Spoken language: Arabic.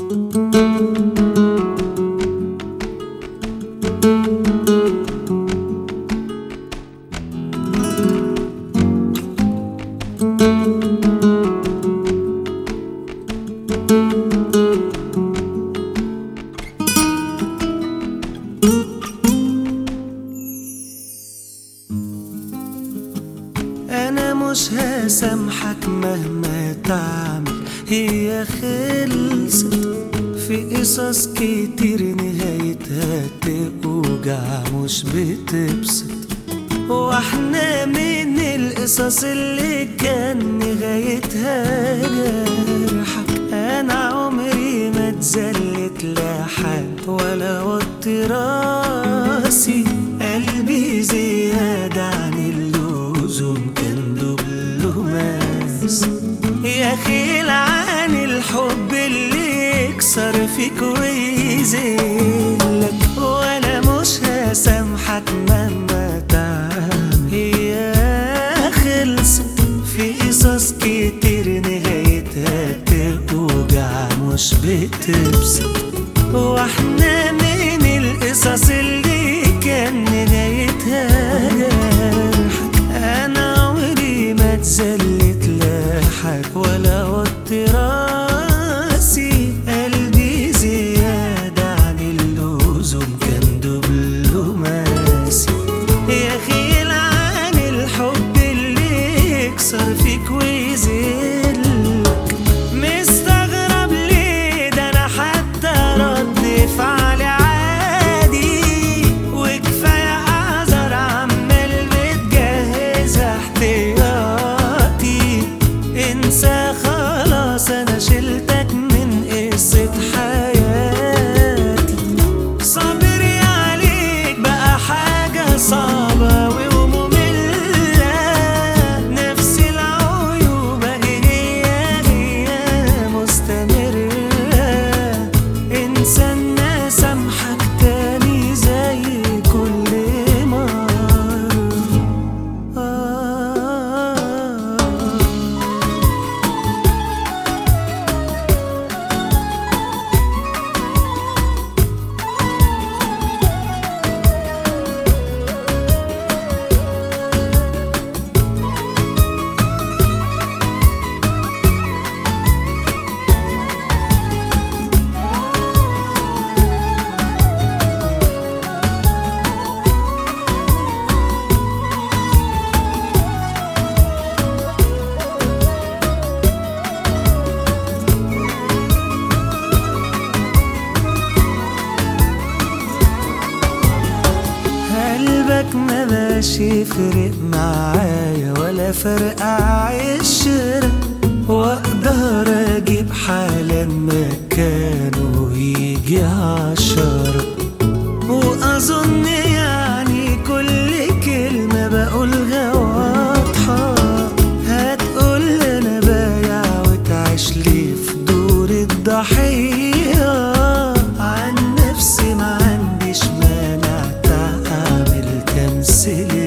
أنا مش هسامحك مهما تعمل، هي خلصت في قصص كتير نهايتها توجع مش بتبسط. واحنا من القصص اللي كان نهايتها جرحك، أنا عمري ما اتذلت لحد ولا وطي راسي. قلبي زيادة عن اللزوم كان دبلوماس، يا خيل عن الحب اللي يكسر فيك ويذلك. وانا مش هسامحك مهما تعمل، هي خلصت في قصص كتير نهايتها توجع مش بتبسط. واحنا من القصص اللي كان نهايتها جرحك، انا عمري ما اتذلت لحد ولا وطي راسي. قلبي زيادة عن اللزوم كان دبلوماسي، يا خيل عن الحب اللي يكسر فيك ويذلك. مستغرب ليه ده انا حتى رد فعلي عادي، وكفاية اعذر عمال متجهز احتياطي. انسى خلاص انا شلتك من قصة حياتي. صبري عليك بقى حاجة صعبة ومملة، نفس العيوب هي مستمرة. انسى الناس سامحك تاني زي كل مرة. قلبك ما باش يفرق معايا ولا فرق عشرة، واقدر اجيب حالا مكانه ويجي 10. واظن يعني كل كلمة بقولها واضحة، هتقول انا بايع وتعيش لي في دور الضحية. عن نفسي ما عنديش مانع تعمل تمثيل